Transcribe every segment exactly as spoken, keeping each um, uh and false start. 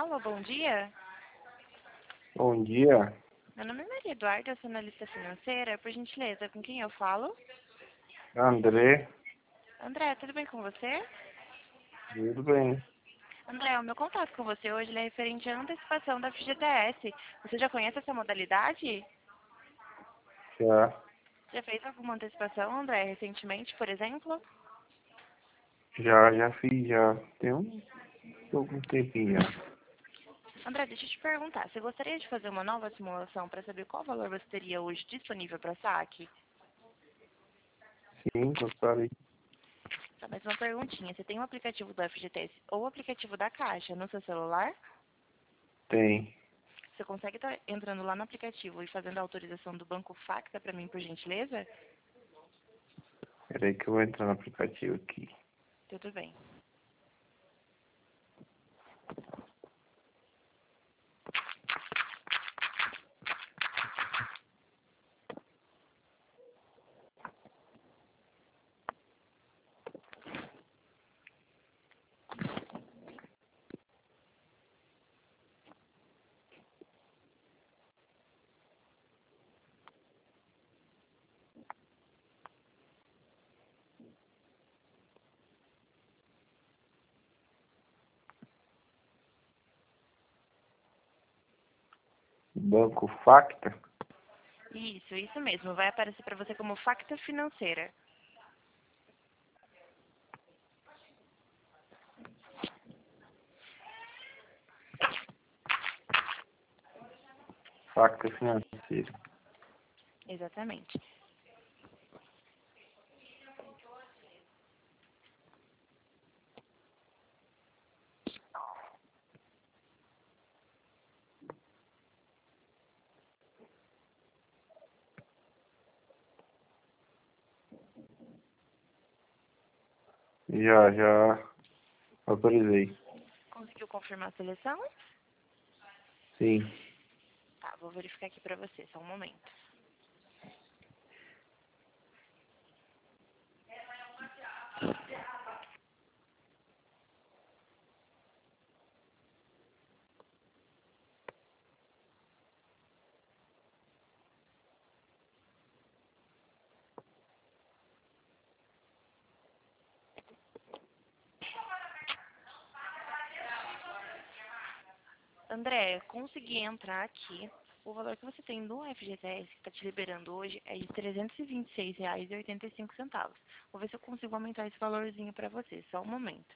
Alô, bom dia. Bom dia, Meu nome é Maria Eduarda, eu sou analista financeira. Por gentileza, com quem eu falo? André. André, tudo bem com você? Tudo bem? André, o meu contato com você hoje ele é referente à antecipação da F G T S. Você já conhece essa modalidade? Já, Já fez alguma antecipação, André, recentemente, por exemplo? já, já fiz, já. Tem um, algum tempinho já. André, deixa eu te perguntar, você gostaria de fazer uma nova simulação para saber qual valor você teria hoje disponível para saque? Sim, gostaria. Tá, mais uma perguntinha. Você tem o aplicativo do F G T S ou o aplicativo da Caixa no seu celular? Tem. Você consegue estar entrando lá no aplicativo e fazendo a autorização do Banco Facta para mim, por gentileza? Peraí que eu vou entrar no aplicativo aqui. Tudo bem. Banco Facta? Isso, isso mesmo. Vai aparecer para você como Facta Financeira. Facta Financeira. Exatamente. Já, já autorizei. Conseguiu confirmar a seleção? Sim. Tá, vou verificar aqui para você, só um momento. André, consegui entrar aqui. O valor que você tem no F G T S que está te liberando hoje é de trezentos e vinte e seis reais e oitenta e cinco centavos. Vou ver se eu consigo aumentar esse valorzinho para você, só um momento.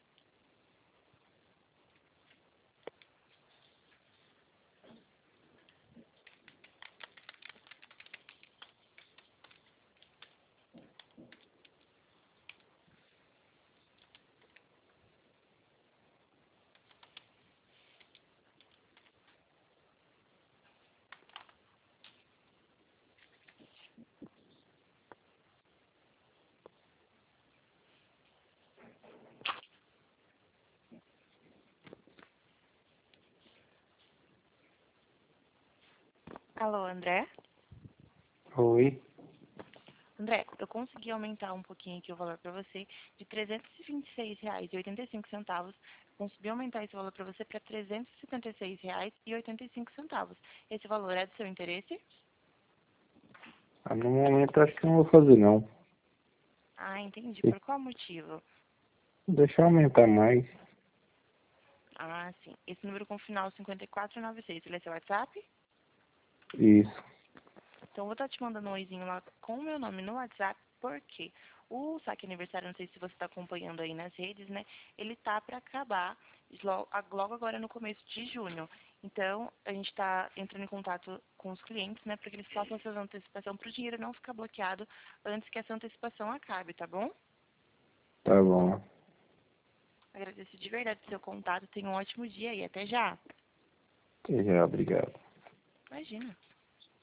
Alô, André? Oi. André, eu consegui aumentar um pouquinho aqui o valor para você de trezentos e vinte e seis reais e oitenta e cinco centavos. Consegui aumentar esse valor para você para trezentos e setenta e seis reais e oitenta e cinco centavos. Esse valor é do seu interesse? Ah, no momento acho que não vou fazer não. Ah, entendi. Se Por qual motivo? deixar aumentar mais. Ah, sim. Esse número com final cinquenta e quatro noventa e seis, ele é seu WhatsApp? Isso. Então, eu vou estar te mandando um oizinho lá com o meu nome no WhatsApp, porque o saque aniversário, não sei se você está acompanhando aí nas redes, né? Ele tá para acabar lo- a- logo agora no começo de junho. Então, a gente está entrando em contato com os clientes, né? Para que eles façam essa antecipação para o dinheiro não ficar bloqueado antes que essa antecipação acabe, tá bom? Tá bom. Agradeço de verdade o seu contato. Tenha um ótimo dia e até já. Já, obrigado. Imagina.